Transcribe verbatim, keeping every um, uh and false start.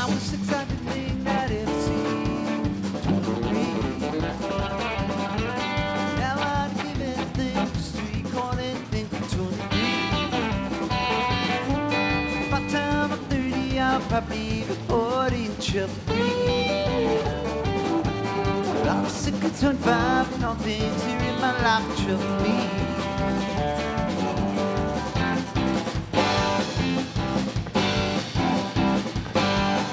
I was the exciting thing I'd ever seen. twenty-three. Now I'd give anything just to recall anything. twenty-three. By the time I'm thirty, I'll probably be forty and trouble-free. But I'm sick of twenty-five and all things here in my life trouble me.